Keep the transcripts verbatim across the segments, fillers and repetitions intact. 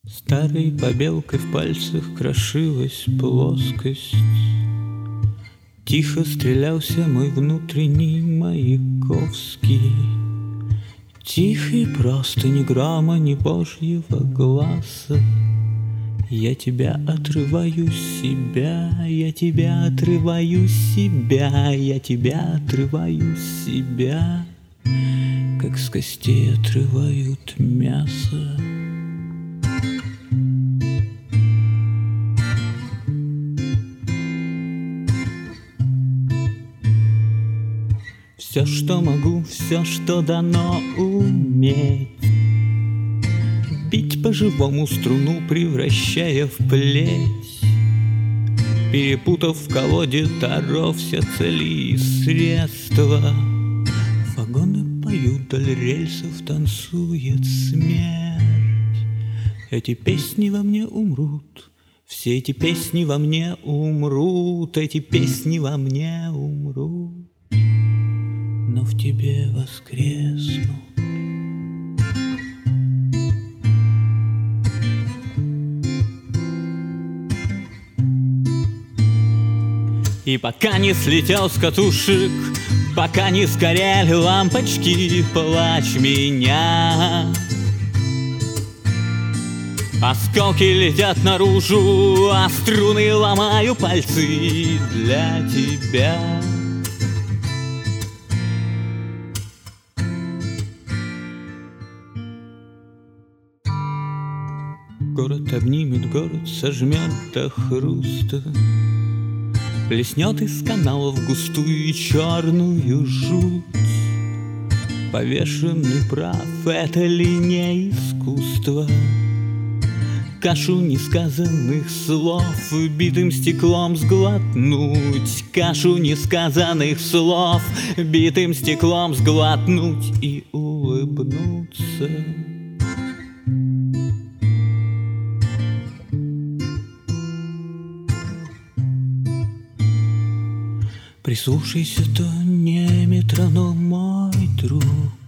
Старой побелкой в пальцах крошилась плоскость. Тихо стрелялся мой внутренний Маяковский. Тихий, просто ни грамма, ни божьего глаза. Я тебя отрываю с себя, я тебя отрываю с себя, я тебя отрываю с себя, как с костей отрывают мясо. Все, что могу, все, что дано уметь, бить по-живому струну, превращая в плеть, перепутав в колоде таро все цели и средства. Вагоны поют, вдоль рельсов танцует смерть. Эти песни во мне умрут, все эти песни во мне умрут, эти песни во мне умрут, но в тебе воскреснут. И пока не слетел с катушек, пока не сгорели лампочки, плачь меня. Осколки летят наружу, а струны ломаю пальцы для тебя. Город обнимет, город сожмет до хруста, плеснет из каналов густую и черную жуть. Повешенный прав, это ли не искусство? Кашу несказанных слов битым стеклом сглотнуть, кашу несказанных слов битым стеклом сглотнуть и улыбнуться. Прислушайся, то не метроном, мой друг.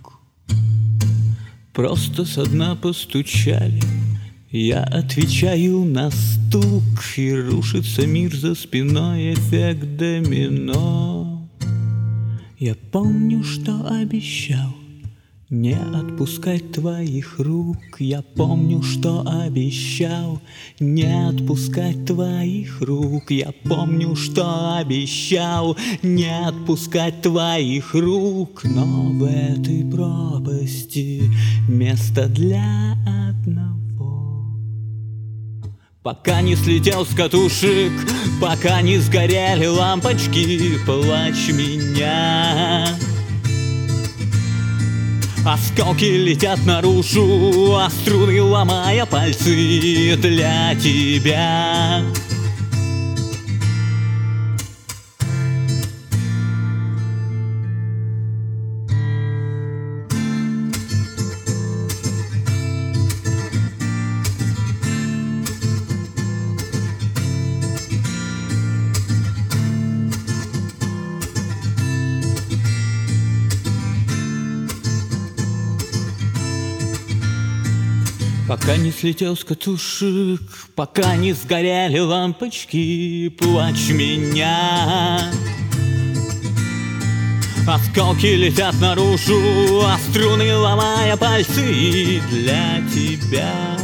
Просто со дна постучали, я отвечаю на стук, и рушится мир за спиной, эффект домино. Я помню, что обещал не отпускать твоих рук. Я помню, что обещал не отпускать твоих рук. Я помню, что обещал не отпускать твоих рук. Но в этой пропасти место для одного. Пока не слетел с катушек, пока не сгорели лампочки, плачь меня. Осколки летят наружу, а струны ломая пальцы для тебя. Пока не слетел с катушек, пока не сгорели лампочки, плачь меня. Осколки летят наружу, а струны ломая пальцы для тебя.